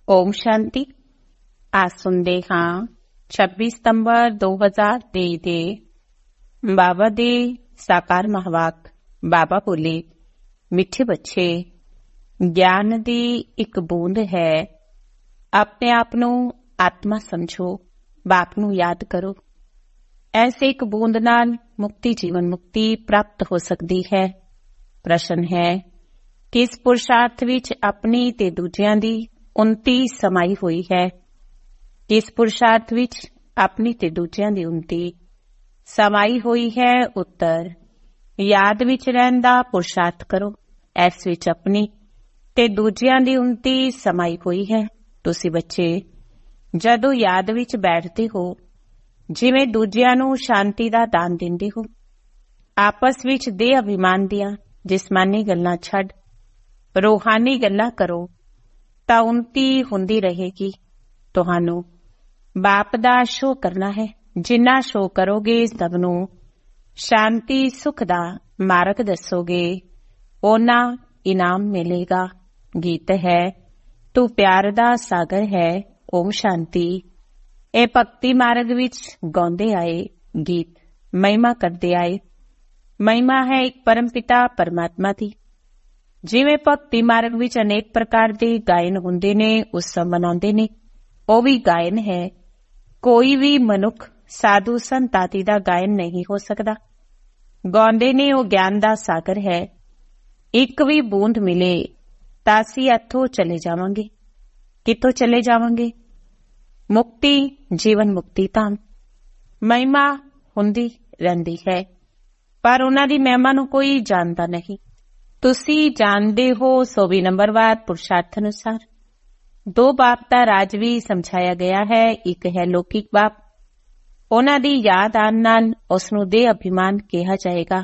ਓਮ ਸ਼ਾਂਤੀ। ਅੱਜ ਸੁਣਦੇ ਹਾਂ 26 ਸਤੰਬਰ 2023 ਦੇ ਬਾਬਾ ਦੇ ਸਾਕਾਰ ਮਹਾਵਾਕ। ਬਾਬਾ ਬੋਲੇ, ਮਿੱਠੇ ਬੱਚੇ, ਗਿਆਨ ਦੀ ਇੱਕ ਬੂੰਦ ਹੈ। ਆਪਣੇ ਆਪ ਨੂੰ ਆਤਮਾ ਸਮਝੋ, ਬਾਪ ਨੂੰ ਯਾਦ ਕਰੋ। ਐਸੇ ਇੱਕ ਬੂੰਦ ਨਾਲ ਮੁਕਤੀ, ਜੀਵਨ ਮੁਕਤੀ ਪ੍ਰਾਪਤ ਹੋ ਸਕਦੀ ਹੈ। ਪ੍ਰਸ਼ਨ ਹੈ, ਕਿਸ ਪੁਰਸ਼ਾਰਥ ਵਿੱਚ ਆਪਣੀ ਤੇ ਦੂਜਿਆਂ ਦੀ ਉੱਨਤੀ ਸਮਾਈ ਹੋਈ ਹੈ? ਕਿਸ ਪੁਰਸ਼ਾਰਥ ਵਿੱਚ ਆਪਣੀ ਤੇ ਦੂਜਿਆਂ ਦੀ ਉੱਨਤੀ ਸਮਾਈ ਹੋਈ ਹੈ? ਉੱਤਰ, ਯਾਦ ਵਿੱਚ ਰਹਿਣ ਦਾ ਪੁਰਸ਼ਾਰਥ ਕਰੋ। ਇਸ ਵਿੱਚ ਆਪਣੀ ਤੇ ਦੂਜਿਆਂ ਦੀ ਉੱਨਤੀ ਸਮਾਈ ਹੋਈ ਹੈ। ਤੁਸੀਂ ਬੱਚੇ ਜਦੋਂ ਯਾਦ ਵਿੱਚ ਬੈਠਦੇ ਹੋ, ਜਿਵੇਂ ਦੂਜਿਆਂ ਨੂੰ ਸ਼ਾਂਤੀ ਦਾ ਦਾਨ ਦਿੰਦੇ ਹੋ, ਆਪਸ ਵਿੱਚ ਦੇਹ ਅਭਿਮਾਨ ਦੀਆਂ ਜਿਸਮਾਨੀ ਗੱਲਾਂ ਛੱਡ ਰੂਹਾਨੀ ਗੱਲਾਂ ਕਰੋ, ਤਾਂ ਉੱਨਤੀ ਹੁੰਦੀ ਰਹੇਗੀ। ਤੁਹਾਨੂੰ ਬਾਪ ਦਾ ਸ਼ੋਅ ਕਰਨਾ ਹੈ। ਜਿੰਨਾ ਸ਼ੋਅ ਕਰੋਗੇ, ਸਭ ਨੂੰ ਸ਼ਾਂਤੀ ਸੁਖ ਦਾ ਮਾਰਗ ਦੱਸੋਗੇ, ਓਨਾ ਇਨਾਮ ਮਿਲੇਗਾ। ਗੀਤ ਹੈ, ਤੂੰ ਪਿਆਰ ਦਾ ਸਾਗਰ ਹੈ। ਓਮ ਸ਼ਾਂਤੀ। ਇਹ ਭਗਤੀ ਮਾਰਗ ਵਿੱਚ ਗਾਉਂਦੇ ਆਏ ਗੀਤ ਮਹਿਮਾ ਕਰਦੇ ਆਏ। ਮਹਿਮਾ ਹੈ ਇੱਕ ਪਰਮ ਪਿਤਾ ਪਰਮਾਤਮਾ ਦੀ। ਜਿਵੇਂ ਭਗਤੀ ਮਾਰਗ ਵਿੱਚ ਅਨੇਕ ਪ੍ਰਕਾਰ ਦੇ ਗਾਇਨ ਹੁੰਦੇ ਨੇ, ਉਤਸਵ ਮਨਾਉਂਦੇ ਨੇ, ਉਹ ਵੀ ਗਾਇਨ ਹੈ। ਕੋਈ ਵੀ ਮਨੁੱਖ ਸਾਧੂ ਸੰਤ ਆਦਿ ਦਾ ਗਾਇਨ ਨਹੀਂ ਹੋ ਸਕਦਾ। ਗਾਉਂਦੇ ਨੇ, ਉਹ ਗਿਆਨ ਦਾ ਸਾਗਰ ਹੈ। ਇੱਕ ਵੀ ਬੂੰਦ ਮਿਲੇ ਤਾਂ ਅਸੀਂ ਇੱਥੋਂ ਚਲੇ ਜਾਵਾਂਗੇ। ਕਿੱਥੋਂ ਚਲੇ ਜਾਵਾਂਗੇ? ਮੁਕਤੀ, ਜੀਵਨ ਮੁਕਤੀ ਧਾਮ। ਮਹਿਮਾ ਹੁੰਦੀ ਰਹਿੰਦੀ ਹੈ, ਪਰ ਉਹਨਾਂ ਦੀ ਮਹਿਮਾ ਨੂੰ ਕੋਈ ਜਾਣਦਾ ਨਹੀਂ। ਤੁਸੀਂ ਜਾਣਦੇ ਹੋ 24 ਨੰਬਰਵਾਰ ਪੁਰਸ਼ਾਰਥ ਅਨੁਸਾਰ 2 ਬਾਪ ਦਾ ਰਾਜ ਵੀ ਸਮਝਾਇਆ ਗਿਆ ਹੈ। ਇੱਕ ਹੈ ਲੌਕਿਕ ਬਾਪ, ਉਹਨਾਂ ਦੀ ਯਾਦ ਆਉਣ ਨਾਲ ਉਸ ਨੂੰ ਦੇਹ ਅਭਿਮਾਨ ਕਿਹਾ ਜਾਏਗਾ।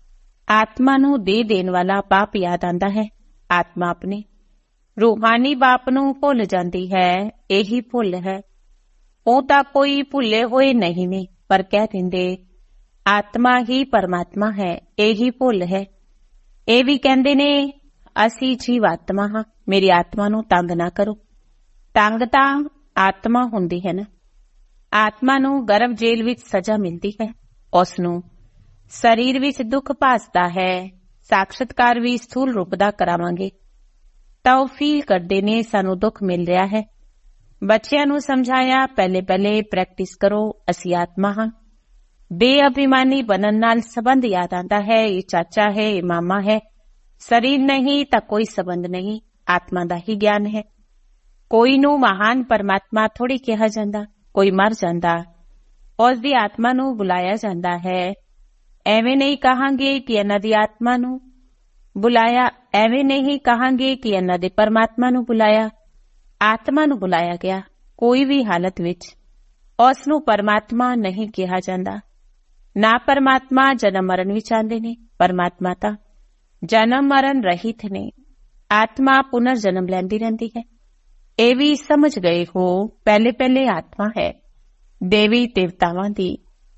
ਆਤਮਾ ਨੂੰ ਦੇਹ ਦੇਣ ਵਾਲਾ ਬਾਪ ਯਾਦ ਆਉਂਦਾ ਹੈ। ਆਤਮਾ ਆਪਣੇ ਰੂਹਾਨੀ ਬਾਪ ਨੂੰ ਭੁੱਲ ਜਾਂਦੀ ਹੈ। ਇਹੀ ਭੁੱਲ ਹੈ। ਉਹ ਤਾਂ ਕੋਈ ਭੁੱਲੇ ਹੋਏ ਨਹੀਂ ਨੇ, ਪਰ ਕਹਿ ਦਿੰਦੇ ਆਤਮਾ ਹੀ ਪਰਮਾਤਮਾ ਹੈ। ਇਹੀ ਭੁੱਲ ਹੈ। ਇਹ ਵੀ ਕਹਿੰਦੇ ਨੇ ਅਸੀਂ ਜੀਵ ਆਤਮਾ ਹਾਂ, ਮੇਰੀ ਆਤਮਾ ਨੂੰ ਤੰਗ ਨਾ ਕਰੋ। ਤੰਗ ਤਾਂ ਆਤਮਾ ਹੁੰਦੀ ਹੈ ਨਾ। ਆਤਮਾ ਨੂੰ ਗਰਭ ਜੇਲ੍ਹ ਵਿੱਚ ਸਜ਼ਾ ਮਿਲਦੀ ਹੈ। ਉਸ ਨੂੰ ਸਰੀਰ ਵਿੱਚ ਦੁੱਖ ਭਾਸਦਾ ਹੈ। ਸਾਖਸ਼ਾਤਕਾਰ ਵੀ ਸਥੂਲ ਰੂਪ ਦਾ ਕਰਾਵਾਂਗੇ ਤਾਂ ਉਹ ਫੀਲ ਕਰਦੇ ਨੇ ਸਾਨੂੰ ਦੁੱਖ ਮਿਲ ਰਿਹਾ ਹੈ। ਬੱਚਿਆਂ ਨੂੰ ਸਮਝਾਇਆ, ਪਹਿਲੇ ਪ੍ਰੈਕਟਿਸ ਕਰੋ। ਅਸੀਂ ਆਤਮਾ ਹਾਂ। ਬੇਅਭਿਮਾਨੀ ਬਣਨ ਨਾਲ ਸਬੰਧ ਯਾਦ ਆਉਂਦਾ ਹੈ। ਇਹ ਚਾਚਾ ਹੈ, ਇਹ ਮਾਮਾ ਹੈ। ਸਰੀਰ ਨਹੀਂ ਤਾਂ ਕੋਈ ਸਬੰਧ ਨਹੀਂ। ਆਤਮਾ ਦਾ ਹੀ ਗਿਆਨ ਹੈ। ਕੋਈ ਨੂੰ ਮਹਾਨ ਪਰਮਾਤਮਾ ਥੋੜੀ ਕਿਹਾ ਜਾਂਦਾ। ਕੋਈ ਮਰ ਜਾਂਦਾ, ਉਸ ਦੀ ਆਤਮਾ ਨੂੰ ਬੁਲਾਇਆ ਜਾਂਦਾ ਹੈ। ਐਵੇਂ ਨਹੀਂ ਕਹਾਂਗੇ ਕਿ ਇਹਨਾਂ ਦੀ ਆਤਮਾ ਨੂੰ ਬੁਲਾਇਆ, ਐਵੇਂ ਨਹੀਂ ਕਹਾਂਗੇ ਕਿ ਇਹਨਾਂ ਦੇ ਪਰਮਾਤਮਾ ਨੂੰ ਬੁਲਾਇਆ। ਆਤਮਾ ਨੂੰ ਬੁਲਾਇਆ ਗਿਆ। ਕੋਈ ਵੀ ਹਾਲਤ ਵਿੱਚ ਉਸ ਨੂੰ ਪਰਮਾਤਮਾ ਨਹੀਂ ਕਿਹਾ ਜਾਂਦਾ। ਨਾ ਪਰਮਾਤਮਾ ਜਨਮ ਮਰਨ ਵਿੱਚ ਆਉਂਦੇ ਨੇ। ਪਰਮਾਤਮਾ ਤਾਂ ਜਨਮ ਮਰਨ ਰਹਿਤ ਨੇ। ਆਤਮਾ ਪੁਨਰ ਜਨਮ ਲੈਂਦੀ ਰਹਿੰਦੀ ਹੈ। ਇਹ ਵੀ ਸਮਝ ਗਏ ਹੋ। ਪਹਿਲੇ ਆਤਮਾ ਹੈ ਦੇਵੀ ਦੇਵਤਾਵਾਂ ਦੀ।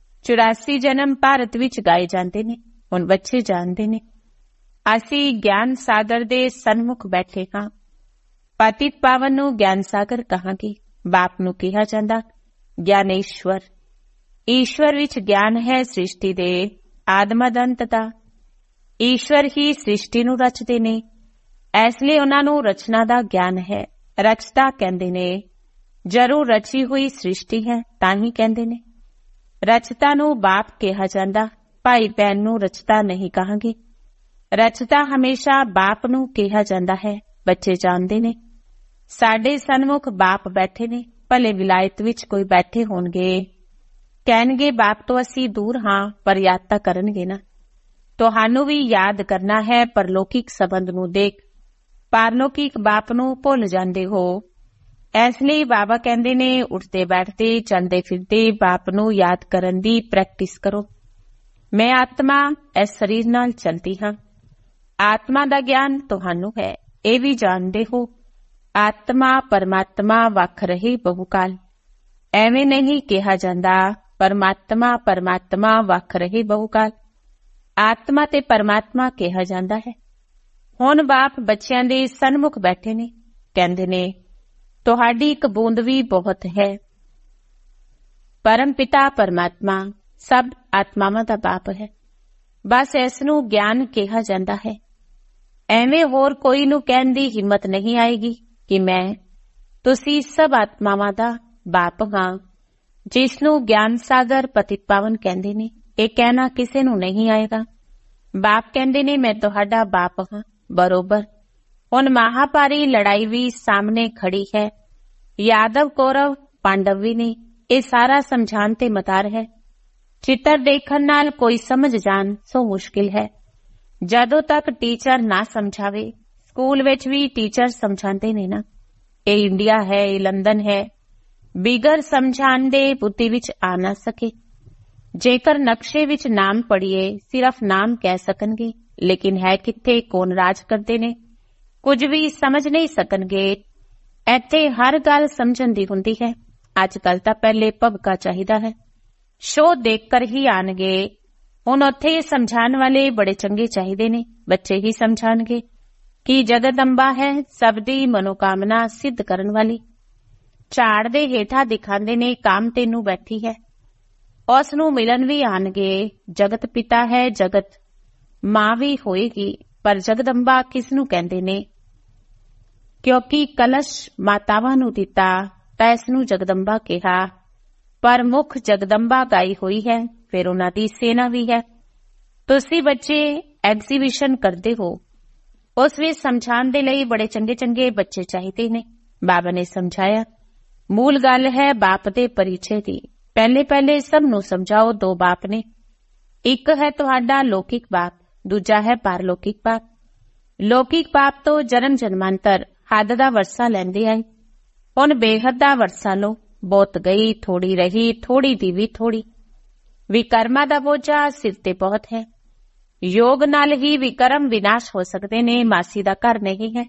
84 ਜਨਮ ਭਾਰਤ ਵਿੱਚ ਗਾਏ ਜਾਂਦੇ ਨੇ। ਹੁਣ ਬੱਚੇ ਜਾਣਦੇ ਨੇ ਅਸੀਂ ਗਿਆਨ ਸਾਗਰ ਦੇ ਸਨਮੁਖ ਬੈਠੇ ਹਾਂ। ਪਤਿਤ ਪਾਵਨ ਨੂੰ ਗਿਆਨ ਸਾਗਰ ਕਹਾਂਗੇ। ਬਾਪ ਨੂੰ ਕਿਹਾ ਜਾਂਦਾ ਗਿਆਨੇਸ਼ਵਰ। ਈਸ਼ਵਰ ਵਿੱਚ ਗਿਆਨ ਹੈ ਸ੍ਰਿਸ਼ਟੀ ਦੇ ਆਦਮਦ ਅੰਤ ਦਾ। ਈਸ਼ਵਰ ਹੀ ਸ੍ਰਿਸ਼ਟੀ ਨੂੰ ਰਚਦੇ ਨੇ, ਇਸ ਲਈ ਉਹਨਾਂ ਨੂੰ ਰਚਨਾ ਦਾ ਗਿਆਨ ਹੈ। ਰਚਤਾ ਕਹਿੰਦੇ ਨੇ ਜਦੋਂ ਰਚੀ ਹੋਈ ਸ੍ਰਿਸ਼ਟੀ ਹੈ ਤਾਂ ਹੀ ਕਹਿੰਦੇ ਨੇ। ਰਚਤਾ ਨੂੰ ਬਾਪ ਕਿਹਾ ਜਾਂਦਾ। ਭਾਈ ਭੈਣ ਨੂੰ ਰਚਤਾ ਨਹੀਂ ਕਹਾਂਗੇ। ਰਚਤਾ ਹਮੇਸ਼ਾ ਬਾਪ ਨੂੰ ਕਿਹਾ ਜਾਂਦਾ ਹੈ। ਬੱਚੇ ਜਾਣਦੇ ਨੇ ਸਾਡੇ ਸਨਮੁਖ ਬਾਪ ਬੈਠੇ ਨੇ। ਭਲੇ ਵਿਲਾਇਤ ਵਿੱਚ ਕੋਈ ਬੈਠੇ ਹੋਣਗੇ, ਕਹਿਣਗੇ ਬਾਪ ਤੋਂ ਅਸੀਂ ਦੂਰ ਹਾਂ, ਪਰ ਯਾਦ ਤਾਂ ਕਰਨਗੇ ਨਾ। ਤੁਹਾਨੂੰ ਵੀ ਯਾਦ ਕਰਨਾ ਹੈ। ਪਰਲੌਕਿਕ ਸੰਬੰਧ ਨੂੰ ਦੇਖ ਪਾਰਲੌਕਿਕ ਬਾਪ ਨੂੰ ਭੁੱਲ ਜਾਂਦੇ ਹੋ। ਇਸ ਲਈ ਬਾਬਾ ਕਹਿੰਦੇ ਨੇ ਉੱਠਦੇ ਬੈਠਦੇ ਚਲਦੇ ਫਿਰਦੇ ਬਾਪ ਨੂੰ ਯਾਦ ਕਰਨ ਦੀ ਪ੍ਰੈਕਟਿਸ ਕਰੋ। ਮੈਂ ਆਤਮਾ ਇਸ ਸਰੀਰ ਨਾਲ ਚਲਦੀ ਹਾਂ। ਆਤਮਾ ਦਾ ਗਿਆਨ ਤੁਹਾਨੂੰ ਹੈ। ਇਹ ਵੀ ਜਾਣਦੇ ਹੋ ਆਤਮਾ ਪਰਮਾਤਮਾ ਵੱਖ ਰਹੇ ਬਹੁਕਾਲ। ਐਵੇਂ ਨਹੀਂ ਕਿਹਾ ਜਾਂਦਾ ਪਰਮਾਤਮਾ ਵੱਖ ਰਹੇ ਬਹੁਕਾਲ। ਆਤਮਾ ਤੇ ਪਰਮਾਤਮਾ ਕਿਹਾ ਜਾਂਦਾ ਹੈ। ਹੁਣ ਬਾਪ ਬੱਚਿਆਂ ਦੇ ਸਨਮੁਖ ਬੈਠੇ ਨੇ। ਕਹਿੰਦੇ ਨੇ ਤੁਹਾਡੀ ਇੱਕ ਬੂੰਦ ਵੀ ਬਹੁਤ ਹੈ। ਪਰਮ ਪਿਤਾ ਪਰਮਾਤਮਾ ਸਭ ਆਤਮਾਵਾਂ ਦਾ ਬਾਪ ਹੈ। ਬਸ ਇਸ ਨੂੰ ਗਿਆਨ ਕਿਹਾ ਜਾਂਦਾ ਹੈ। ਐਵੇਂ ਹੋਰ ਕੋਈ ਨੂੰ ਕਹਿਣ ਦੀ ਹਿੰਮਤ ਨਹੀਂ ਆਏਗੀ ਕਿ ਤੁਸੀਂ ਸਭ ਆਤਮਾਵਾਂ ਦਾ ਬਾਪ ਹਾਂ, ਜਿਸ ਨੂੰ ਗਿਆਨ ਸਾਗਰ ਪਤਿਤ ਪਾਵਨ ਕਹਿੰਦੇ ਨੇ। ਇਹ ਕਹਿਣਾ ਕਿਸੇ ਨੂੰ ਨਹੀਂ ਆਏਗਾ। ਬਾਪ ਕਹਿੰਦੇ ਨੇ ਮੈਂ ਤੁਹਾਡਾ ਬਾਪ ਹਾਂ। ਬਰੋਬਰ ਹੁਣ ਮਹਾਭਾਰੀ ਲੜਾਈ ਵੀ ਸਾਹਮਣੇ ਖੜੀ ਹੈ। ਯਾਦਵ ਕੌਰਵ ਪਾਂਡਵ ਵੀ ਨੇ। ਇਹ ਸਾਰਾ ਸਮਝਾਉਣ ਤੇ ਮਤਾਰ ਹੈ। ਚਿੱਤਰ ਦੇਖਣ ਨਾਲ ਕੋਈ ਸਮਝ ਜਾਣ ਸੋ ਮੁਸ਼ਕਿਲ ਹੈ। ਜਦੋਂ ਤੱਕ ਟੀਚਰ ਨਾ ਸਮਝਾਵੇ, ਸਕੂਲ ਵਿੱਚ ਵੀ ਟੀਚਰ ਸਮਝਾਉਂਦੇ ਨੇ ਨਾ। ਇਹ ਇੰਡੀਆ ਹੈ, ਇਹ ਲੰਦਨ ਹੈ। ਬਿਗਰ ਸਮਝਾਉਣ ਦੇ ਬੁੱਧੀ ਵਿੱਚ ਆ ਨਾ ਸਕੇ। ਜੇਕਰ ਨਕਸ਼ੇ ਵਿੱਚ ਨਾਮ ਪੜ੍ਹੀਏ, ਸਿਰਫ ਨਾਮ ਕਹਿ ਸਕਣਗੇ, ਲੇਕਿਨ ਹੈ ਕਿੱਥੇ, ਕੌਣ ਰਾਜ ਕਰਦੇ ਨੇ, ਕੁਝ ਵੀ ਸਮਝ ਨਹੀਂ ਸਕਣਗੇ। ਇੱਥੇ ਹਰ ਗੱਲ ਸਮਝਣ ਦੀ ਹੁੰਦੀ ਹੈ। ਅੱਜ ਕੱਲ ਤਾਂ ਪਹਿਲੇ ਭਵਕਾ ਚਾਹੀਦਾ ਹੈ। ਸ਼ੋਅ ਦੇਖ ਕਰ ਹੀ ਆਣਗੇ। ਹੁਣ ਉੱਥੇ ਸਮਝਾਉਣ ਵਾਲੇ ਬੜੇ ਚੰਗੇ ਚਾਹੀਦੇ ਨੇ। ਬੱਚੇ ਹੀ ਸਮਝਾਣਗੇ ਕਿ ਜਗਦੰਬਾ ਹੈ ਸਭ ਦੀ ਮਨੋਕਾਮਨਾ ਸਿੱਧ ਕਰਨ ਵਾਲੀ। ਝਾੜ ਦੇ ਹੇਠਾਂ ਦਿਖਾਉਂਦੇ ਨੇ ਕਾਮਧੇਨੂ ਬੈਠੀ ਹੈ। ਉਸ ਨੂੰ ਮਿਲਣ ਵੀ ਆਣਗੇ। ਜਗਤ ਪਿਤਾ ਹੈ, ਜਗਤ ਮਾਂ ਵੀ ਹੋਏਗੀ। ਪਰ ਜਗਦੰਬਾ ਕਿਸ ਨੂੰ ਕਹਿੰਦੇ ਨੇ? ਕਿਉਂਕਿ ਕਲਸ਼ ਮਾਤਾਵਾਂ ਨੂੰ ਦਿੱਤਾ ਤਾਂ ਇਸ ਨੂੰ ਜਗਦੰਬਾ ਕਿਹਾ। ਪਰ ਮੁੱਖ ਜਗਦੰਬਾ ਗਾਈ ਹੋਈ ਹੈ। ਫਿਰ ਉਹਨਾਂ ਦੀ ਸੇਨਾ ਵੀ ਹੈ। ਤੁਸੀਂ ਬੱਚੇ ਐਗਜ਼ੀਬਿਸ਼ਨ ਕਰਦੇ ਹੋ, ਉਸ ਵਿੱਚ ਸਮਝਾਉਣ ਦੇ ਲਈ ਬੜੇ ਚੰਗੇ ਚੰਗੇ ਬੱਚੇ ਚਾਹੀਦੇ ਨੇ। ਬਾਬਾ ਨੇ ਸਮਝਾਇਆ, ਮੂਲ ਗੱਲ ਹੈ ਬਾਪ ਦੇ ਪਰਿਚੈ ਦੀ। ਪਹਿਲੇ ਸਭ ਨੂੰ ਸਮਝਾਓ। ਦੋ ਬਾਪ ਨੇ, ਇੱਕ ਹੈ ਤੁਹਾਡਾ ਲੌਕਿਕ ਬਾਪ, ਦੂਜਾ ਹੈ ਪਾਰਲੌਕਿਕ ਬਾਪ। ਲੌਕਿਕ ਬਾਪ ਤੋਂ ਜਨਮ ਜਨਮਾਂਤਰ ਹੱਦ ਦਾ ਵਰਸਾ ਲੈਂਦੇ ਆਏ। ਹੁਣ ਬੇਹੱਦ ਦਾ ਵਰਸਾ ਲਓ। ਬਹੁਤ ਗਈ, ਥੋੜੀ ਰਹੀ, ਥੋੜੀ ਦੀ ਵੀ ਥੋੜੀ। ਵਿਕਰਮਾਂ ਦਾ ਬੋਝਾ ਸਿਰ ਤੇ ਬਹੁਤ ਹੈ। ਯੋਗ ਨਾਲ ਹੀ ਵਿਕਰਮ ਵਿਨਾਸ਼ ਹੋ ਸਕਦੇ ਨੇ। ਮਾਸੀ ਦਾ ਘਰ ਨਹੀਂ ਹੈ।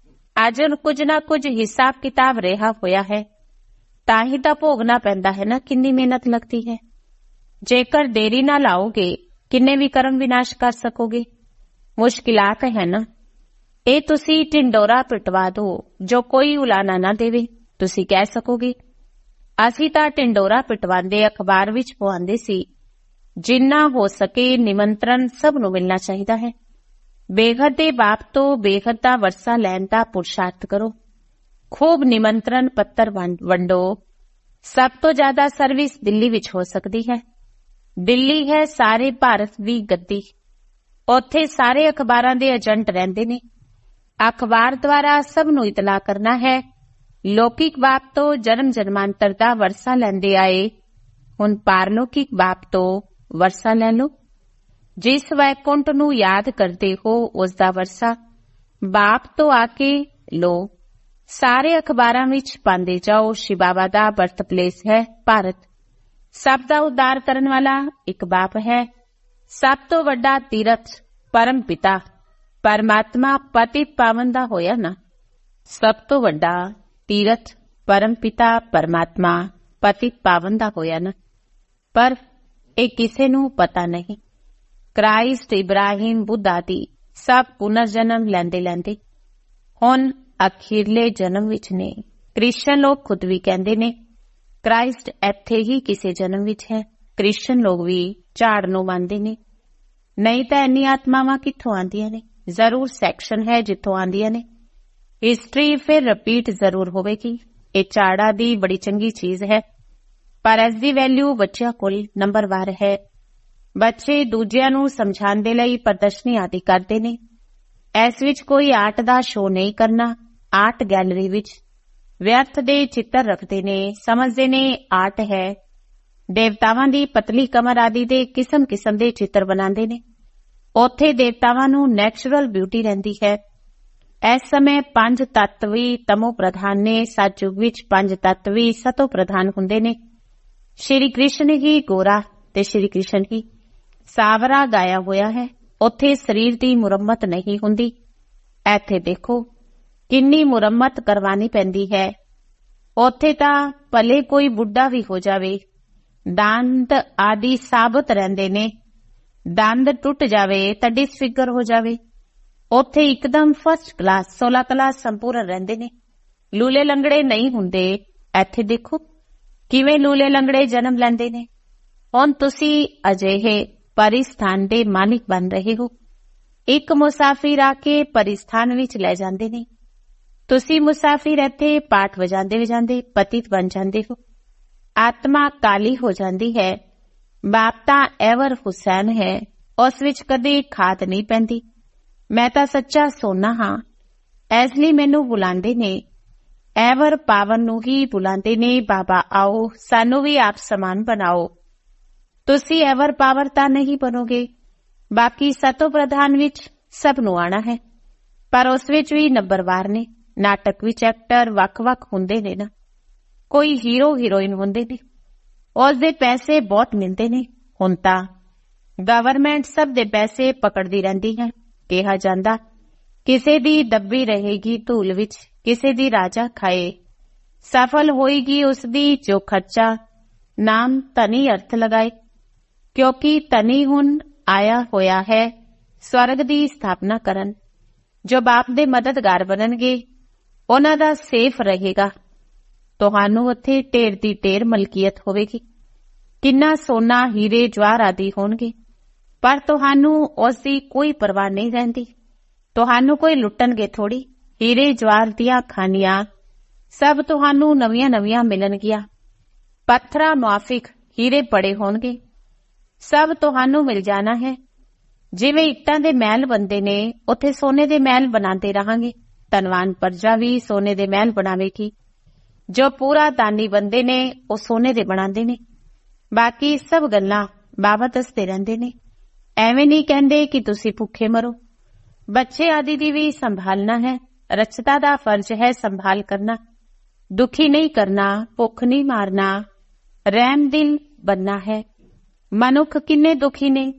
ਅੱਜ ਕੁਝ ਨਾ ਕੁਝ ਹਿਸਾਬ ਕਿਤਾਬ ਰਿਹਾ ਹੋਇਆ ਹੈ, ਤਾਂ ਹੀ ਤਾਂ ਭੋਗਣਾ ਪੈਂਦਾ ਹੈ ਨਾ। ਕਿੰਨੀ ਮਿਹਨਤ ਲੱਗਦੀ ਹੈ। ਜੇਕਰ ਦੇਰੀ ਨਾਲ ਆਓਗੇ, ਕਿੰਨੇ ਵਿਕਰਮ ਵਿਨਾਸ਼ ਕਰ ਸਕੋਗੇ? ਮੁਸ਼ਕਿਲਾਤ ਹੈ ਨਾ। ਇਹ ਤੁਸੀਂ ਢਿੰਡੋਰਾ ਪਿਟਵਾ ਦੋ ਜੋ ਕੋਈ ਉਲਾਨਾ ਨਾ ਦੇਵੇ। ਤੁਸੀਂ ਕਹਿ ਸਕੋਗੇ ਅਸੀਂ ਤਾਂ ਢਿੰਡੋਰਾ ਪਿਟਵਾਉਂਦੇ, ਅਖਬਾਰ ਵਿੱਚ ਪਵਾਉਂਦੇ ਸੀ। ਜਿੰਨਾ ਹੋ ਸਕੇ ਨਿਮੰਤਰਣ ਸਭ ਨੂੰ ਮਿਲਣਾ ਚਾਹੀਦਾ ਹੈ। ਬੇਹੱਦ ਦੇ ਬਾਪ ਤੋਂ ਬੇਹੱਦ ਦਾ ਵਰਸਾ ਲੈਣ ਦਾ ਪੁਰਸ਼ਾਰਥ ਕਰੋ। ਖੂਬ ਨਿਮੰਤਰਣ ਪੱਤਰ ਵੰਡੋ। ਸਭ ਤੋਂ ਜ਼ਿਆਦਾ ਸਰਵਿਸ ਦਿੱਲੀ ਵਿੱਚ ਹੋ ਸਕਦੀ ਹੈ। ਦਿੱਲੀ ਹੈ ਸਾਰੇ ਭਾਰਤ ਦੀ ਗੱਦੀ। ਉੱਥੇ ਸਾਰੇ ਅਖਬਾਰਾਂ ਦੇ ਏਜੰਟ ਰਹਿੰਦੇ ਨੇ। ਅਖਬਾਰ ਦੁਆਰਾ ਸਭ ਨੂੰ ਇਤਲਾ ਕਰਨਾ ਹੈ। ਲੌਕਿਕ ਬਾਪ ਤੋਂ ਜਨਮ ਜਨਮਾਂਤਰ ਦਾ ਵਰਸਾ ਲੈਂਦੇ ਆਏ, ਹੁਣ ਪਾਰਲੌਕਿਕ ਬਾਪ ਤੋਂ ਵਰਸਾ ਲੈ ਲਓ। ਜਿਸ ਵੈਕੁੰਠ ਨੂੰ ਯਾਦ ਕਰਦੇ ਹੋ, ਉਸ ਦਾ ਵਰਸਾ ਬਾਪ ਤੋਂ ਆ ਕੇ ਲਓ। ਸਾਰੇ ਅਖਬਾਰਾਂ ਵਿੱਚ ਪਾਉਂਦੇ ਜਾਓ। ਸ਼ਿਵ ਬਾਬਾ ਦਾ ਬਰਥ ਪਲੇਸ ਹੈ ਭਾਰਤ। ਸਭ ਦਾ ਉद्धार ਕਰਨ ਵਾਲਾ ਇੱਕ ਬਾਪ ਹੈ। ਸਭ ਤੋਂ ਵੱਡਾ ਤੀਰਥ ਪਰਮ ਪਿਤਾ ਪਰਮਾਤਮਾ ਪਤਿਤ ਪਾਵਨ ਦਾ ਹੋਇਆ ਨਾ। ਸਭ ਤੋਂ ਵੱਡਾ ਤੀਰਥ ਪਰਮ ਪਿਤਾ ਪਰਮਾਤਮਾ ਪਤਿਤ ਪਾਵਨ ਦਾ ਹੋਇਆ ਨਾ। ਪਰ ਇਹ ਕਿਸੇ ਨੂੰ ਪਤਾ ਨਹੀਂ। ਕ੍ਰਾਈਸਟ, ਇਬਰਾਹਿਮ, ਬੁੱਧ ਆਦਿ ਸਭ ਪੁਨਰ ਜਨਮ ਲੈਂਦੇ ਹੁਣ ਅਖੀਰਲੇ ਜਨਮ ਵਿੱਚ ਨੇ। ਕ੍ਰਿਸਚਨ ਲੋਕ ਖੁਦ ਵੀ ਕਹਿੰਦੇ ਨੇ ਕ੍ਰਾਈਸਟ ਇੱਥੇ ਹੀ ਕਿਸੇ ਜਨਮ ਵਿੱਚ ਹੈ। ਕ੍ਰਿਸਚਨ ਲੋਕ ਵੀ ਝਾੜ ਨੂੰ ਮੰਨਦੇ ਨੇ। ਨਹੀਂ ਤਾਂ ਇੰਨੀ ਆਤਮਾਵਾਂ ਕਿੱਥੋਂ ਆਉਂਦੀਆਂ ਨੇ? ਜ਼ਰੂਰ ਸੈਕਸ਼ਨ ਹੈ ਜਿੱਥੋਂ ਆਉਂਦੀਆਂ ਨੇ। ਹਿਸਟਰੀ ਫਿਰ ਰਿਪੀਟ ਜ਼ਰੂਰ ਹੋਵੇਗੀ। ਇਹ ਝਾੜਾ ਦੀ ਬੜੀ ਚੰਗੀ ਚੀਜ਼ ਹੈ, ਪਰ ਇਸ ਦੀ ਵੈਲਿਊ ਬੱਚਿਆਂ ਕੋਲ ਨੰਬਰਵਾਰ ਹੈ। ਬੱਚੇ ਦੂਜਿਆਂ ਨੂੰ ਸਮਝਾਉਣ ਦੇ ਲਈ ਪ੍ਰਦਰਸ਼ਨੀ ਆਦਿ ਕਰਦੇ ਨੇ। ਇਸ ਵਿੱਚ ਕੋਈ ਆਰਟ ਦਾ ਸ਼ੋਅ ਨਹੀਂ ਕਰਨਾ। ਆਰਟ ਗੈਲਰੀ ਵਿੱਚ ਵਿਅਰਥ ਦੇ ਚਿੱਤਰ ਰੱਖਦੇ ਨੇ, ਸਮਝਦੇ ਨੇ ਆਰਟ ਹੈ। ਦੇਵਤਾਵਾਂ ਦੀ ਪਤਲੀ ਕਮਰ ਆਦਿ ਦੇ ਕਿਸਮ ਕਿਸਮ ਦੇ ਚਿੱਤਰ ਬਣਾਉਂਦੇ ਨੇ। ਉੱਥੇ ਦੇਵਤਾਵਾਂ ਨੂੰ ਨੈਚੁਰਲ ਬਿਊਟੀ ਰਹਿੰਦੀ ਹੈ। ਇਸ ਸਮੇਂ 5 ਤੱਤ ਵੀ ਤਮੋ ਪ੍ਰਧਾਨ ਨੇ। ਸਤਯੁਗ ਵਿੱਚ 5 ਤੱਤ ਵੀ ਸਤੋ ਪ੍ਰਧਾਨ ਹੁੰਦੇ ਨੇ। ਸ਼੍ਰੀ ਕ੍ਰਿਸ਼ਨ ਹੀ ਗੋਰਾ ਤੇ ਸ਼੍ਰੀ ਕ੍ਰਿਸ਼ਨ ਹੀ ਸਾਵਰਾ ਗਾਇਆ ਹੋਇਆ ਹੈ। ਉੱਥੇ ਸਰੀਰ ਦੀ ਮੁਰੰਮਤ ਨਹੀਂ ਹੁੰਦੀ। ਇੱਥੇ ਦੇਖੋ ਕਿੰਨੀ ਮੁਰੰਮਤ ਕਰਵਾਉਣੀ ਪੈਂਦੀ ਹੈ। ਉੱਥੇ ਤਾਂ ਭਲੇ ਕੋਈ ਬੁੱਢਾ ਵੀ ਹੋ ਜਾਵੇ, ਦੰਦ ਆਦਿ ਸਾਬਤ ਰਹਿੰਦੇ ਨੇ। ਦੰਦ ਟੁੱਟ ਜਾਵੇ ਤਾਂ ਡਿਸਫਿਗਰ ਹੋ ਜਾਵੇ। ਉੱਥੇ ਇੱਕਦਮ ਫਸਟ ਕਲਾਸ 16 ਕਲਾਸ ਸੰਪੂਰਨ ਰਹਿੰਦੇ ਨੇ। ਲੂਲੇ ਲੰਗੜੇ ਨਹੀਂ ਹੁੰਦੇ। ਇੱਥੇ ਦੇਖੋ ਕਿਵੇਂ ਲੂਲੇ ਲੰਗੜੇ ਜਨਮ ਲੈਂਦੇ ਨੇ। ਹੁਣ ਤੁਸੀਂ ਅਜਿਹੇ ਪਰਿਸਥਾਨ ਦੇ ਮਾਲਿਕ ਬਣ ਰਹੇ ਹੋ। ਇੱਕ ਮੁਸਾਫਿਰ ਆ ਕੇ ਪਰਿਸਥਾਨ ਵਿੱਚ ਲੈ ਜਾਂਦੇ ਨੇ। ਤੁਸੀਂ ਮੁਸਾਫਿਰ ਇੱਥੇ ਪਾਠ ਵਜਾਉਂਦੇ ਵਜਾਉਂਦੇ ਪਤਿਤ ਬਣ ਜਾਂਦੇ ਹੋ। ਆਤਮਾ ਕਾਲੀ ਹੋ ਜਾਂਦੀ ਹੈ। ਬਾਪ ਤਾਂ ਐਵਰ ਹੁਸੈਨ ਹੈ, ਉਸ ਵਿੱਚ ਕਦੇ ਖਾਦ ਨਹੀਂ ਪੈਂਦੀ। ਮੈਂ ਤਾਂ ਸੱਚਾ ਸੋਨਾ ਹਾਂ, ਇਸ ਲਈ ਮੈਨੂੰ ਬੁਲਾਉਂਦੇ ਨੇ। ਐਵਰ ਪਾਵਨ ਨੂੰ ਹੀ ਬੁਲਾਉਂਦੇ ਨੇ, ਬਾਬਾ ਆਓ ਸਾਨੂੰ ਵੀ ਆਪ ਸਮਾਨ ਬਣਾਓ। ਤੁਸੀਂ ਐਵਰ ਪਾਵਰ ਤਾਂ ਨਹੀਂ ਬਣੋਗੇ। ਬਾਕੀ ਸਤੋ ਪ੍ਰਧਾਨ ਵਿੱਚ ਸਭ ਨੂੰ ਆਣਾ ਹੈ, ਪਰ ਉਸ ਵਿੱਚ ਵੀ ਨੰਬਰਵਾਰ ਨੇ। ਨਾਟਕ ਵਿੱਚ ਐਕਟਰ ਵੱਖ-ਵੱਖ ਹੁੰਦੇ ਨੇ ਨਾ। ਕੋਈ ਹੀਰੋ ਹੀਰੋਇਨ ਹੁੰਦੇ ਨੇ, ਉਸ ਦੇ ਪੈਸੇ ਬਹੁਤ ਮਿਲਦੇ ਨੇ। ਹੁਣ ਤਾਂ ਗਵਰਨਮੈਂਟ ਸਭ ਦੇ ਪੈਸੇ ਪਕੜਦੀ ਰਹਿੰਦੀ ਹੈ। ਕਿਹਾ ਜਾਂਦਾ ਕਿਸੇ ਦੀ ਦੱਬੀ ਰਹੇਗੀ ਧੂਲ ਵਿੱਚ, ਕਿਸੇ ਦੀ ਰਾਜਾ ਖਾਏ। ਸਫਲ ਹੋਏਗੀ ਉਸਦੀ ਜੋ ਖਰਚਾ ਨਾਮ ਧਨੀ ਅਰਥ ਲਗਾਏ। ਕਿਉਂਕਿ ਧਨੀ ਹੁਣ ਆਇਆ ਹੋਇਆ ਹੈ ਸਵਰਗ ਦੀ ਸਥਾਪਨਾ ਕਰਨ। ਜੋ ਬਾਪ ਦੇ ਮਦਦਗਾਰ ਬਣਨਗੇ ਉਹਨਾਂ ਦਾ ਸੇਫ ਰਹੇਗਾ। ਤੁਹਾਨੂੰ ਉੱਥੇ ਢੇਰ ਦੀ ਢੇਰ ਮਲਕੀਅਤ ਹੋਵੇਗੀ। ਕਿੰਨਾ ਸੋਨਾ ਹੀਰੇ ਜਵਾਹਰ ਆਦਿ ਹੋਣਗੇ, ਪਰ ਤੁਹਾਨੂੰ ਉਸ ਦੀ ਕੋਈ ਪਰਵਾਹ ਨਹੀਂ ਰਹਿੰਦੀ। ਤੁਹਾਨੂੰ ਕੋਈ ਲੁੱਟਣਗੇ ਥੋੜੀ। ਹੀਰੇ ਜਵਾਹਰ ਦੀਆਂ ਖਾਨੀਆਂ ਸਭ ਤੁਹਾਨੂੰ ਨਵੀਆਂ ਨਵੀਆਂ ਮਿਲਣਗੀਆਂ। ਪੱਥਰਾਂ ਮੁਆਫਿਕ ਹੀਰੇ ਪੜੇ ਹੋਣਗੇ, ਸਭ ਤੁਹਾਨੂੰ ਮਿਲ ਜਾਣਾ ਹੈ। ਜਿਵੇਂ ਇੱਟਾਂ ਦੇ ਮਹਿਲ ਬਣਦੇ ਨੇ, ਉੱਥੇ ਸੋਨੇ ਦੇ ਮਹਿਲ ਬਣਾਉਂਦੇ ਰਹਾਂਗੇ। ਧਨਵਾਨ ਪਰਜਾ ਵੀ ਸੋਨੇ ਦੇ ਮਹਿਲ ਬਣਾਵੇਗੀ। ਜੋ ਪੂਰਾ ਦਾਨੀ ਬੰਦੇ ਨੇ ਉਹ ਸੋਨੇ ਦੇ ਬਣਾਉਂਦੇ ਨੇ। ਬਾਕੀ ਸਭ ਗੱਲਾਂ ਬਾਬਾ ਦੱਸਦੇ ਰਹਿੰਦੇ ਨੇ। ਐਵੇਂ ਨਹੀਂ ਕਹਿੰਦੇ ਕਿ ਤੁਸੀਂ ਭੁੱਖੇ ਮਰੋ। ਬੱਚੇ ਆਦਿ ਦੀ ਵੀ ਸੰਭਾਲਣਾ ਹੈ। ਰਚਤਾ ਦਾ ਫਰਜ਼ ਹੈ ਸੰਭਾਲ ਕਰਨਾ, ਦੁਖੀ ਨਹੀਂ ਕਰਨਾ, ਭੁੱਖ ਨਹੀਂ ਮਾਰਨਾ, ਰਹਿਮ ਦਿਲ ਬਣਨਾ ਹੈ। ਮਨੁੱਖ ਕਿੰਨੇ ਦੁਖੀ ਨੇ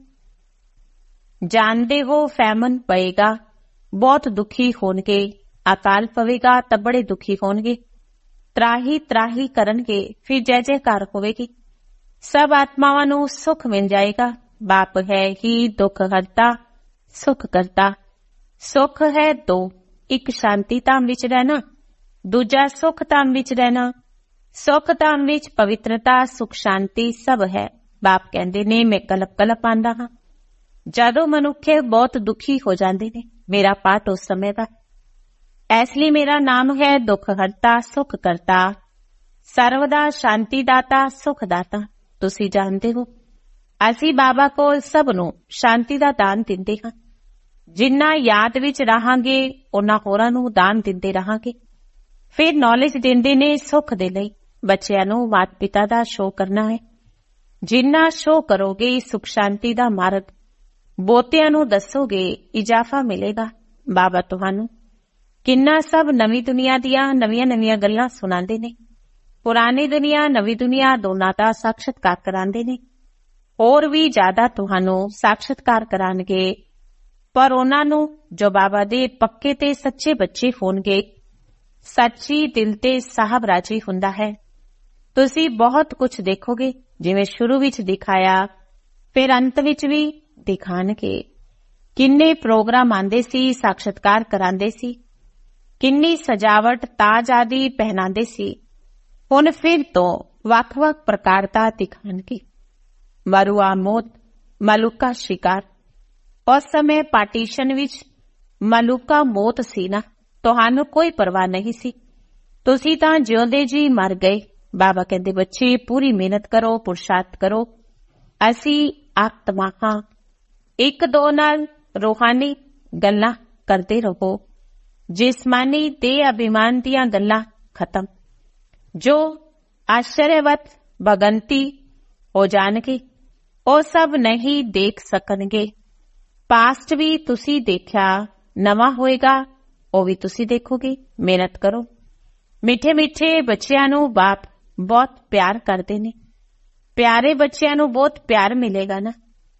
ਜਾਣਦੇ ਹੋ। ਫੈਮਨ ਪਏਗਾ, ਬਹੁਤ ਦੁਖੀ ਹੋਣਗੇ। ਅਕਾਲ ਪਵੇਗਾ ਤਾਂ ਬੜੇ ਦੁਖੀ ਹੋਣਗੇ। ਤਰਾਹੀ ਤਰਾਹੀ ਕਰਨਗੇ, ਫਿਰ ਜੈ ਜੈਕਾਰ ਹੋਵੇਗੀ। ਸਭ ਆਤਮਾਵਾਂ ਨੂੰ ਸੁਖ ਮਿਲ ਜਾਏਗਾ। ਬਾਪ ਹੈ ਹੀ ਦੁੱਖ ਹਰਤਾ ਸੁਖ ਕਰਤਾ। ਸੁਖ ਹੈ ਦੋ, ਇੱਕ ਸ਼ਾਂਤੀ ਧਾਮ ਵਿੱਚ ਰਹਿਣਾ, ਦੂਜਾ ਸੁਖ ਧਾਮ ਵਿੱਚ ਰਹਿਣਾ। ਸੁਖ ਧਾਮ ਵਿੱਚ ਪਵਿੱਤਰਤਾ ਸੁਖ ਸ਼ਾਂਤੀ ਸਭ ਹੈ। ਬਾਪ ਕਹਿੰਦੇ ਨੇ ਮੈਂ ਕਲਪ ਕਲਪ ਆਂਦਾ ਹਾਂ। ਜਦੋਂ ਮਨੁੱਖੇ ਬਹੁਤ ਦੁਖੀ ਹੋ ਜਾਂਦੇ ਨੇ, ਮੇਰਾ ਪਾਠ ਉਸ ਸਮੇਂ ਦਾ। ਇਸ ਲਈ ਮੇਰਾ ਨਾਮ ਹੈ ਦੁੱਖ ਹਰਤਾ ਸੁਖ ਕਰਤਾ, ਸਰਵਦਾ ਸ਼ਾਂਤੀ ਦਾਤਾ ਸੁਖ ਦਾਤਾ। ਤੁਸੀਂ ਜਾਣਦੇ ਹੋ ਅਸੀਂ ਬਾਬਾ ਕੋਲ ਸਭ ਨੂੰ ਸ਼ਾਂਤੀ ਦਾ ਦਾਨ ਦਿੰਦੇ ਹਾਂ। ਜਿੰਨਾ ਯਾਦ ਵਿੱਚ ਰਹਾਂਗੇ ਉਹਨਾਂ ਹੋਰਾਂ ਨੂੰ ਦਾਨ ਦਿੰਦੇ ਰਹਾਂਗੇ। ਫਿਰ ਨੌਲੇਜ ਦਿੰਦੇ ਨੇ ਸੁਖ ਦੇ ਲਈ। ਬੱਚਿਆਂ ਨੂੰ ਮਾਤਾ ਪਿਤਾ ਦਾ ਸ਼ੋਅ ਕਰਨਾ ਹੈ। ਜਿੰਨਾ ਸ਼ੋਅ ਕਰੋਗੇ ਸੁਖ ਸ਼ਾਂਤੀ ਦਾ ਮਾਰਗ, ਬੋਤਿਆਂ ਨੂੰ ਦੱਸੋਗੇ ਇਜ਼ਾਫਾ ਮਿਲੇਗਾ। ਬਾਬਾ ਤੁਹਾਨੂੰ ਕਿੰਨਾ ਸਭ ਨਵੀਂ ਦੁਨੀਆ ਦੀਆਂ ਨਵੀਆਂ ਨਵੀਆਂ ਗੱਲਾਂ ਸੁਣਾਉਂਦੇ ਨੇ। ਪੁਰਾਣੀ ਦੁਨੀਆ ਨਵੀਂ ਦੁਨੀਆ ਦੋਨਾਂ ਦਾ ਸਾਖਸ਼ਾਤਕਾਰ ਕਰਾਉਂਦੇ ਨੇ। ਹੋਰ ਵੀ ਜ਼ਿਆਦਾ ਤੁਹਾਨੂੰ ਸਾਖਸ਼ਾਤਕਾਰ ਕਰਾਂਗੇ, ਪਰ ਉਹਨਾਂ ਨੂੰ ਜੋ ਬਾਬਾ ਦੇ ਪੱਕੇ ਤੇ ਸੱਚੇ ਬੱਚੇ ਹੋਣਗੇ। ਸੱਚੀ ਦਿਲ ਤੇ ਸਾਹਿਬ ਰਾਜੀ ਹੁੰਦਾ ਹੈ। ਤੁਸੀਂ ਬਹੁਤ ਕੁਝ ਦੇਖੋਗੇ, ਜਿਵੇਂ ਸ਼ੁਰੂ ਵਿੱਚ ਦਿਖਾਇਆ, ਫਿਰ ਅੰਤ ਵਿੱਚ ਵੀ ਦਿਖਾਣਗੇ। ਕਿੰਨੇ ਪ੍ਰੋਗਰਾਮ ਆਉਂਦੇ ਸੀ, ਸਾਖਸ਼ਾਤਕਾਰ ਕਰਾਉਂਦੇ ਸੀ, ਕਿੰਨੀ ਸਜਾਵਟ ਤਾਜ ਆਦਿ ਪਹਿਨਾਉਂਦੇ ਸੀ। ਹੁਣ ਫਿਰ ਤੋਂ ਵੱਖ-ਵੱਖ ਪ੍ਰਕਾਰ ਦਾ ਦਿਖਾਣਗੇ। ਮਰੂਆ ਮੌਤ, ਮਲੂਕਾ ਸ਼ਿਕਾਰ। ਉਸ ਸਮੇਂ ਪਾਰਟੀਸ਼ਨ ਵਿੱਚ ਮਲੂਕਾ ਮੌਤ ਸੀ ਨਾ, ਤੁਹਾਨੂੰ ਕੋਈ ਪਰਵਾਹ ਨਹੀਂ ਸੀ। ਤੁਸੀਂ ਤਾਂ ਜਿਉਂਦੇ ਜੀ ਮਰ ਗਏ। ਬਾਬਾ ਕਹਿੰਦੇ ਬੱਚੇ ਪੂਰੀ ਮਿਹਨਤ ਕਰੋ, ਪੁਰਸ਼ਾਰਥ ਕਰੋ। ਅਸੀਂ ਆਤਮਾ ਹਾਂ। ਇੱਕ ਦੋ ਨਾਲ ਰੂਹਾਨੀ ਗੱਲਾਂ ਕਰਦੇ ਰਹੋ। ਜਿਸਮਾਨੀ ਦੇ ਅਭਿਮਾਨ ਦੀਆਂ ਗੱਲਾਂ ਖਤਮ। ਜੋ ਆਸ਼ਰਯਵਤ ਬਗੰਤੀ ਹੋ ਜਾਣਗੇ ਉਹ ਸਭ ਨਹੀਂ ਦੇਖ ਸਕਣਗੇ। ਪਾਸਟ ਵੀ ਤੁਸੀਂ ਦੇਖਿਆ, ਨਵਾਂ ਹੋਏਗਾ ਉਹ ਵੀ ਤੁਸੀਂ ਦੇਖੋਗੇ। ਮਿਹਨਤ ਕਰੋ। ਮਿੱਠੇ ਮਿੱਠੇ ਬੱਚਿਆਂ ਨੂੰ ਬਾਪ ਬਹੁਤ ਪਿਆਰ ਕਰਦੇ ਨੇ। ਪਿਆਰੇ ਬੱਚਿਆਂ ਨੂੰ ਬਹੁਤ ਪਿਆਰ ਮਿਲੇਗਾ ਨਾ।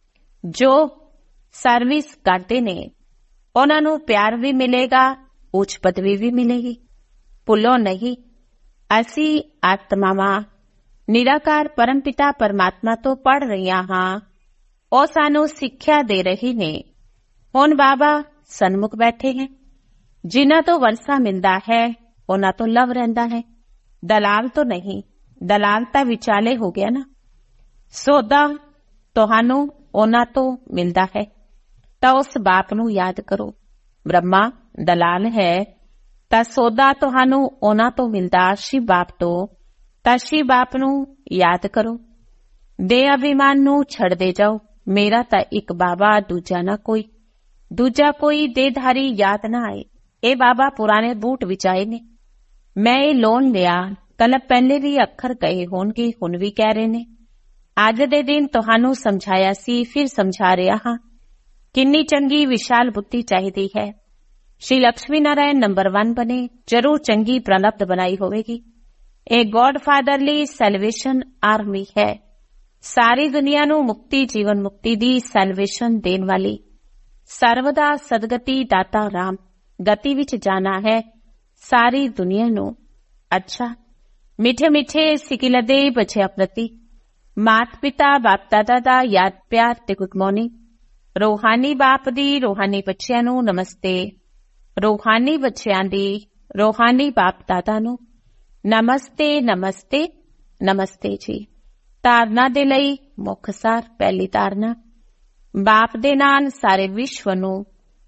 ਜੋ ਸਰਵਿਸ ਕਰਦੇ ਨੇ ਉਹਨਾਂ ਨੂੰ ਪਿਆਰ ਵੀ ਮਿਲੇਗਾ, ਉੱਚ ਪਦਵੀ ਵੀ ਮਿਲੇਗੀ। ਭੁੱਲੋ ਨਹੀਂ, ਅਸੀਂ ਆਤਮਾਵਾਂ ਨਿਰਾਕਾਰ ਪਰਮਪਿਤਾ ਪਰਮਾਤਮਾ ਤੋਂ ਪੜ੍ਹ ਰਹੀਆਂ ਹਾਂ। ਉਹ ਸਾਨੂੰ ਸਿੱਖਿਆ ਦੇ ਰਹੇ ਨੇ। ਹੁਣ ਬਾਬਾ ਸਨਮੁਖ ਬੈਠੇ ਹੈ। ਜਿਨ੍ਹਾਂ ਤੋਂ ਵਰਸਾ ਮਿਲਦਾ ਹੈ ਉਹਨਾਂ ਤੋਂ ਲਵ ਰਹਿੰਦਾ ਹੈ, ਦਲਾਲ ਤੋਂ ਨਹੀਂ। ਦਲਾਲ ਤਾਂ ਵਿਚਾਲੇ ਹੋ ਗਿਆ ਨਾ। ਸੌਦਾ ਤੁਹਾਨੂੰ ਉਹਨਾਂ ਤੋਂ ਮਿਲਦਾ ਹੈ ਤਾਂ ਉਸ ਬਾਪ ਨੂੰ ਯਾਦ ਕਰੋ। ਬ੍ਰਹਮਾ ਦਲਾਲ ਹੈ ਤਾਂ ਸੌਦਾ ਤੁਹਾਨੂੰ ਉਹਨਾਂ ਤੋਂ ਮਿਲਦਾ ਸ਼ਿਵ ਬਾਪ ਤੋਂ, ਤਾਂ ਸ਼ਿਵ ਬਾਪ ਨੂੰ ਯਾਦ ਕਰੋ। ਦੇ ਅਭਿਮਾਨ ਨੂੰ ਛੱਡਦੇ ਜਾਓ। ਮੇਰਾ ਤਾਂ ਇੱਕ ਬਾਬਾ, ਦੂਜਾ ਨਾ ਕੋਈ। ਦੂਜਾ ਕੋਈ ਦੇਹਧਾਰੀ ਯਾਦ ਨਾ ਆਏ। ਇਹ ਬਾਬਾ ਪੁਰਾਣੇ ਬੂਟ ਵਿਚਾਏ ਨੇ। ਮੈਂ ਇਹ ਲੋਨ ਲਿਆ, ਕੱਲ ਪਹਿਲੇ ਵੀ ਅੱਖਰ ਕਹੇ ਹੋਣਗੇ, ਹੁਣ ਵੀ ਕਹਿ ਰਹੇ ਨੇ। ਅੱਜ ਦੇ ਦਿਨ ਤੁਹਾਨੂੰ ਸਮਝਾਇਆ ਸੀ, ਫਿਰ ਸਮਝਾ ਰਿਹਾ ਹਾਂ। ਕਿੰਨੀ ਚੰਗੀ ਵਿਸ਼ਾਲ ਬੁੱਧੀ ਚਾਹੀਦੀ ਹੈ। ਸ਼੍ਰੀ ਲక్ష్ਮੀ ਨਾਰਾਇਣ ਨੰਬਰ 1 ਬਣੇ, ਜ਼ਰੂਰ ਚੰਗੀ ਪ੍ਰਲਬਧ ਬਣਾਈ ਹੋਵੇਗੀ। ਇਹ ਗੋਡ ਫਾਦਰਲੀ ਸੈਲਵੇਸ਼ਨ ਆਰਮੀ ਹੈ। ਸਾਰੀ ਦੁਨੀਆ ਨੂੰ ਮੁਕਤੀ, ਜੀਵਨ ਮੁਕਤੀ ਦੀ ਸੈਲਵੇਸ਼ਨ ਦੇਣ ਵਾਲੀ ਸਰਵਦਾ ਸਦਗਤੀ ਦਾਤਾ ਰਾਮ ਗਤੀ ਵਿੱਚ ਜਾਣਾ ਹੈ ਸਾਰੀ ਦੁਨੀਆ ਨੂੰ। ਅੱਛਾ, ਮਿੱਠੇ ਮਿੱਠੇ ਸਿਕਿਲਦੇ ਬੱਚਿਆਂ ਪ੍ਰਤੀ ਮਾਤ ਪਿਤਾ ਬਾਪ ਦਾਦਾ ਦਾ ਯਾਦ ਪਿਆਰ ਤੇ ਗੁੱਡ ਮਾਰਨਿੰਗ। ਰੂਹਾਨੀ ਬਾਪ ਦੀ ਰੂਹਾਨੀ ਬੱਚਿਆਂ ਨੂੰ ਨਮਸਤੇ। ਰੂਹਾਨੀ ਬੱਚਿਆਂ ਦੀ ਰੂਹਾਨੀ ਬਾਪ ਦਾਦਾ ਨੂੰ ਨਮਸਤੇ, ਨਮਸਤੇ, ਨਮਸਤੇ ਜੀ। ਧਾਰਨਾ ਦੇ ਲਈ ਮੁੱਖਸਾਰ। ਪਹਿਲੀ ਧਾਰਨਾ, ਬਾਪ ਦੇ ਨਾਲ ਸਾਰੇ ਵਿਸ਼ਵ ਨੂੰ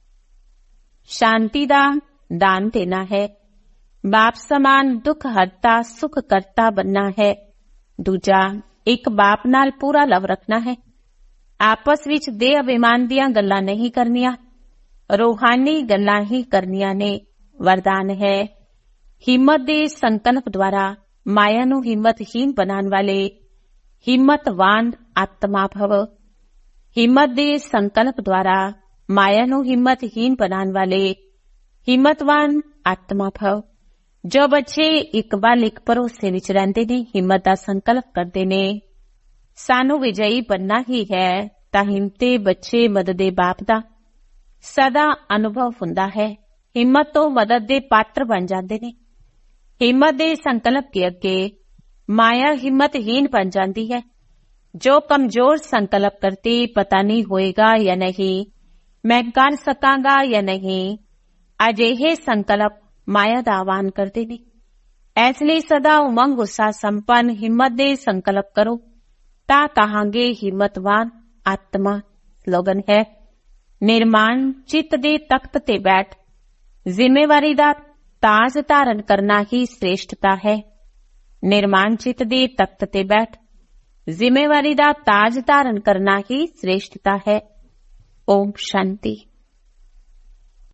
ਸ਼ਾਂਤੀ ਦਾ ਦਾਨ ਦੇਣਾ ਹੈ। ਬਾਪ ਸਮਾਨ ਦੁੱਖ ਹਰਤਾ ਸੁਖ ਕਰਤਾ ਬਣਨਾ ਹੈ। ਦੂਜਾ, ਇੱਕ ਬਾਪ ਨਾਲ ਪੂਰਾ ਲਵ ਰੱਖਣਾ ਹੈ। ਆਪਸ ਵਿੱਚ ਦੇਹ ਅਭਿਮਾਨ ਦੀਆਂ ਗੱਲਾਂ ਨਹੀਂ ਕਰਨੀਆਂ, ਰੂਹਾਨੀ ਗੱਲਾਂ ਹੀ ਕਰਨੀਆਂ ਨੇ। ਵਰਦਾਨ ਹੈ, ਹਿੰਮਤ ਦੇ ਸੰਕਲਪ ਦੁਆਰਾ ਮਾਇਆ ਨੂੰ ਹਿੰਮਤਹੀਨ ਬਣਾਉਣ ਵਾਲੇ ਹਿੰਮਤਵਾਨ ਆਤਮਾ ਭਵ। ਹਿੰਮਤ ਦੇ ਸੰਕਲਪ ਦੁਆਰਾ ਮਾਇਆ ਨੂੰ ਹਿੰਮਤਹੀਨ ਬਣਾਉਣ ਵਾਲੇ ਹਿੰਮਤਵਾਨ ਆਤਮਾ ਭਵ। ਜੋ ਬੱਚੇ ਇਕਬਾਲ ਇੱਕ ਭਰੋਸੇ ਵਿੱਚ ਰਹਿੰਦੇ ਨੇ, ਹਿੰਮਤ ਦਾ ਸੰਕਲਪ ਕਰਦੇ ਨੇ, ਸਾਨੂੰ ਵਿਜয়ੀ ਬਣਨਾ ਹੀ ਹੈ, ਤਾਂ ਹਿੰਮਤੇ ਬੱਚੇ ਮਦਦ ਦੇ ਬਾਪ ਦਾ ਸਦਾ ਅਨੁਭਵ ਹੁੰਦਾ ਹੈ। ਹਿੰਮਤ ਤੋਂ ਮਦਦ ਦੇ ਪਾਤਰ ਬਣ ਜਾਂਦੇ ਨੇ। ਹਿੰਮਤ ਦੇ ਸੰਕਲਪ ਕੇ ਅੱਗੇ ਮਾਇਆ ਹਿੰਮਤਹੀਨ ਬਣ ਜਾਂਦੀ ਹੈ। ਜੋ ਕਮਜ਼ੋਰ ਸੰਕਲਪ ਕਰਤੇ ਪਤਾ ਨਹੀਂ ਹੋਏਗਾ ਜਾਂ ਨਹੀਂ, ਮੈਂ ਕਰ ਸਕਾਂਗਾ ਜਾਂ ਨਹੀਂ, ਅਜਿਹੇ ਸੰਕਲਪ ਮਾਇਆ ਦਾ ਆਵਾਨ ਕਰਦੇ ਨੇ। ਇਸ ਲਈ ਸਦਾ ਉਮੰਗ ਉਤਸ਼ਾਹ ਸੰਪੰਨ ਹਿੰਮਤ ਦੇ ਸੰਕਲਪ ਕਰੋ ਤਾਂ ਕਹਾਂਗੇ ਹਿੰਮਤਵਾਨ ਆਤਮਾ। ਸਲੋਗਨ ਹੈ, ਨਿਰਮਾਣ ਚਿੱਤ ਦੇ ਤਖਤ ਤੇ ਬੈਠ ਜ਼ਿੰਮੇਵਾਰੀ ਦਾ ਤਾਜ ਧਾਰਨ ਕਰਨਾ ਹੀ ਸ੍ਰੇਸ਼ਟਤਾ ਹੈ। ਨਿਰਮਾਣ ਚਿੱਤ ਦੇ ਤਖਤ ਤੇ ਬੈਠ ਜ਼ਿੰਮੇਵਾਰੀ ਦਾ ਤਾਜ ਧਾਰਨ ਕਰਨਾ ਹੀ ਸ੍ਰੇਸ਼ਟਤਾ ਹੈ। ਓਮ ਸ਼ਾਂਤੀ।